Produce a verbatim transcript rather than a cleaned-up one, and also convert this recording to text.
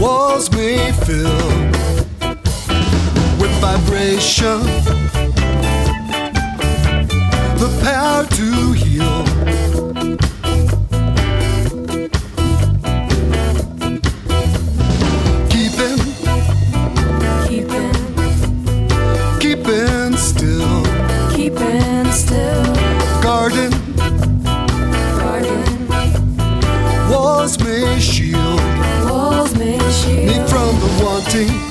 walls may fill with vibration, the power to heal. Keeping, keeping, keeping still, keeping still. Guarding, Guarding, walls may shield walls may shield me from the wanting,